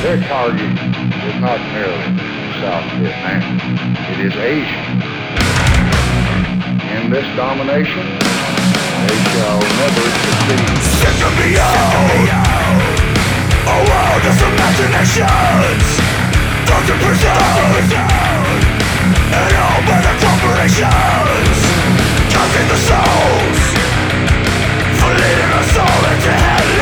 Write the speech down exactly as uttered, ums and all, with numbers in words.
Their target is not merely South Vietnam. It is Asia. In this domination, they shall never succeed. Sick of me out! A world of imaginations! Dark and prison!